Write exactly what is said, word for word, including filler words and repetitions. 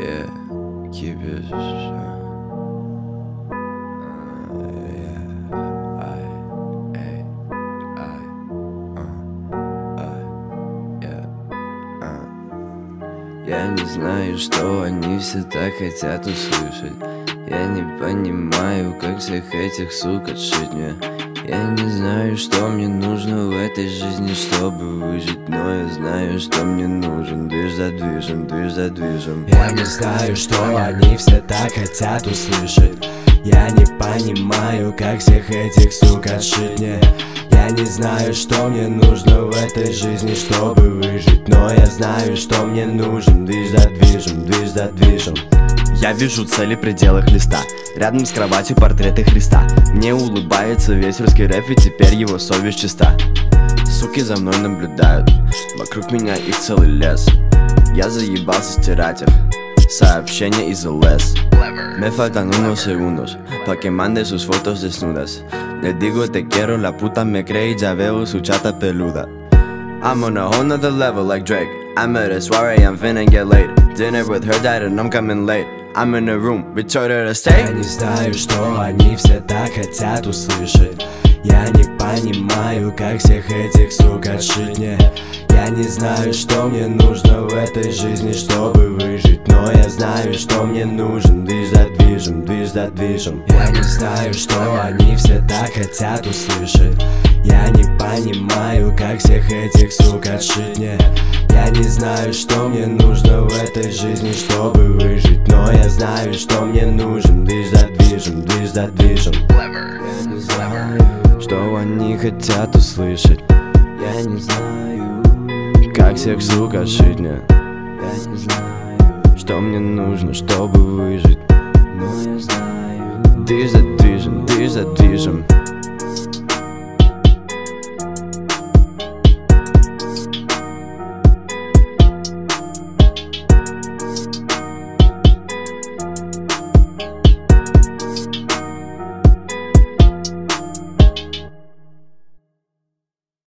Yeah, keep it strong. Uh, yeah, I, A, I, uh, I, yeah, uh. Я не знаю, что они все так хотят услышать. Я не понимаю, как всех этих сук отшить мне. Я не знаю, что мне нужно в этой жизни, чтобы выжить. Но я знаю, что мне нужен движ за движем, движ за движем. Я не знаю, что они все так хотят услышать. Я не понимаю, как всех этих сук отшить мне. Я не знаю, что мне нужно в этой жизни, чтобы выжить. Но я знаю, что мне нужен движ за движем, движ за движем. Я вижу цели в пределах листа. Рядом с кроватью портреты Христа. Мне улыбается весь русский рэп, и теперь его совесть чиста. Суки за мной наблюдают, вокруг меня их целый лес. Я заебался стирать их сообщения из ЛС. Me faltan unos segundos pa' que mande sus fotos desnudas. Le digo te quiero, la puta me cree y ya veo su chata peluda. I'm on a whole nother level like Drake. I'm at a soiree, I'm finna get late. Dinner with her dad and I'm coming late. I'm in a room, retarded a steak. Я не знаю, что они все так хотят услышать. Я не понимаю, как всех этих сук отшить мне. Я не знаю, что мне нужно в этой жизни, чтобы выжить. Но я знаю, что мне нужен движ за движем, движ за движем. Я не знаю, что они все так хотят услышать. Я не понимаю, как всех этих сук отшить мне. Я не знаю, что мне нужно в этой жизни, чтобы выжить. Но я знаю, что мне нужен движ за движем, движ за движем. Я не знаю, Что они хотят услышать. я не знаю, Как всех сук отшить мне. я не знаю, Что мне нужно, чтобы выжить. но я знаю. Движ за движем, движ за движем.